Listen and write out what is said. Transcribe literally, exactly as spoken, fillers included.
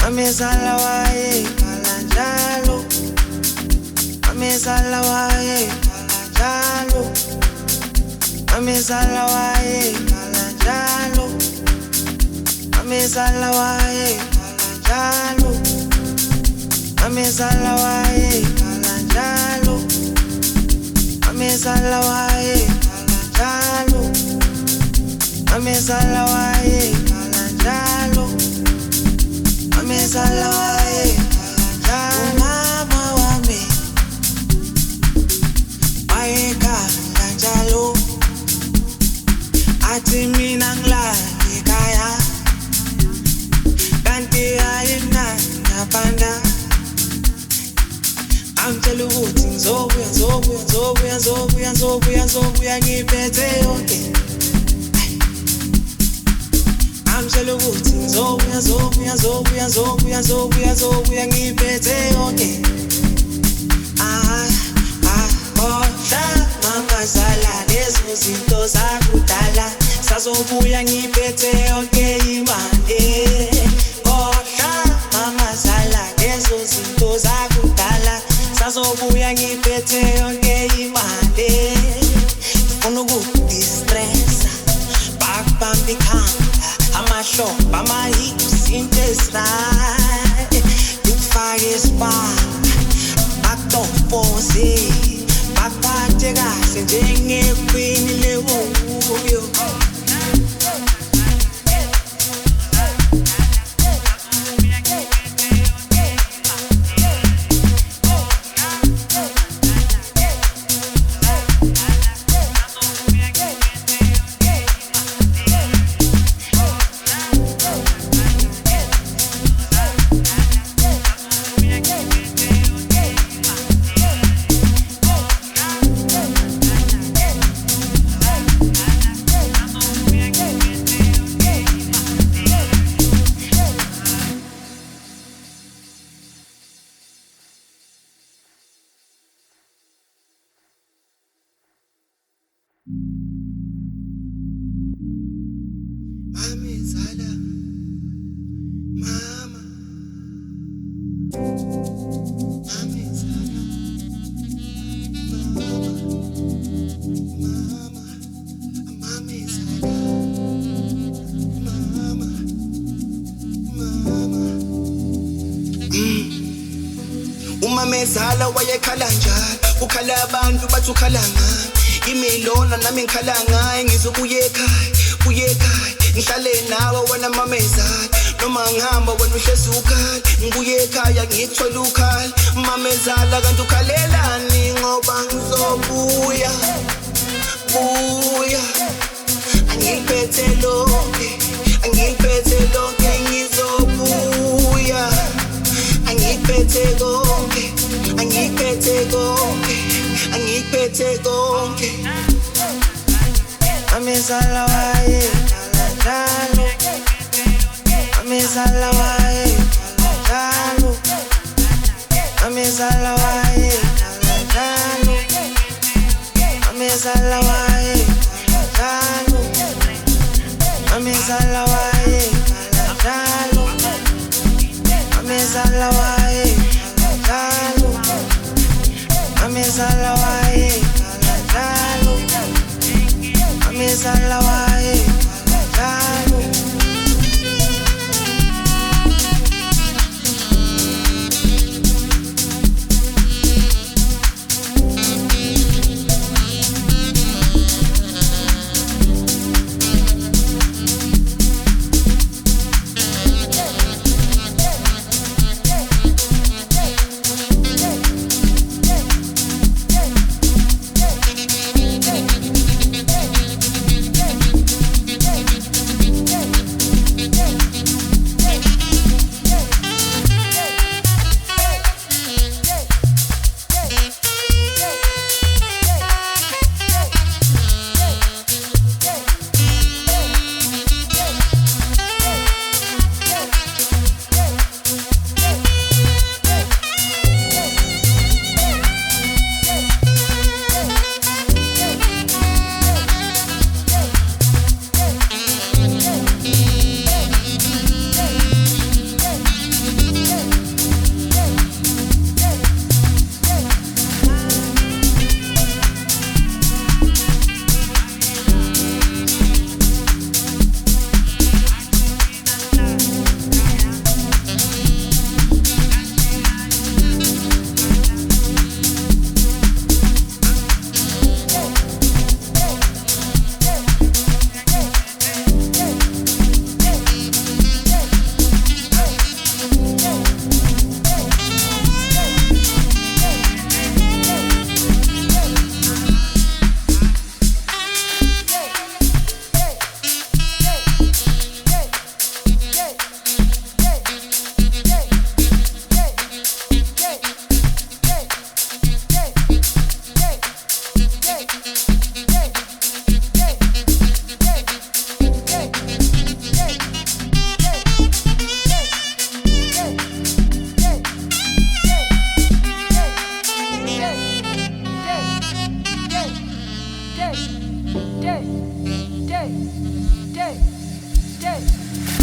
Amezala waye kalanjalo, amezala waye kalanjalo, amezala waye kalanjalo, amezala waye kalanjalo, amezala waye kalanjalo, amezala waye kalanjalo, amezala waye kalanjalo. Amezala wae mama wami wae kalanjalo athi mina ngilale kaya kanti ayina ngapanda amtshela ukuthi ngizobuya ngizobuya ngizobuya ngizobuya ngizobuya ngizobuya ngiphethe yonke amtshela ukuthi ngizobuya ngizobuya ngizobuya ngizobuya ngizobuya ngizobuya ngiphethe yonke ah ah kodwa mama zala lezo zinto zakudala sazobuya ngiphethe yonke imali kodwa mama zala lezo zinto zakudala sazobuya ngiphethe yonke imali ufuna ukudistressa bakubambikana amahlobo amahips into esirayi ukufake isibanga bakutofoze bakuphathe kahle njengekhwini lewuyo Umamezala wayekhala njalo ukhala abantu bathi ukhala ngami imilona nami ngikhala ngaye ngizobuye ekhaya buye ekhaya ngihlale nawe wena mamezala noma ngihamba wena uhlezi ukhala ngibuye ekhaya ngithola ukhala mamezala kanti ukhalelani ngoba ngizobuya buya angiphethe lonke angiphethe lonke ngizobuya angiphethe konke angiphethe konke angiphethe konke amezala wae kalanjalo amezala wae kalanjalo amezala wae kalanjalo amezala wae kalanjalo amezala wae kalanjalo amezala wae kalanjalo amezala wae kalanjalo amezala wae kalanjalo day, day, day.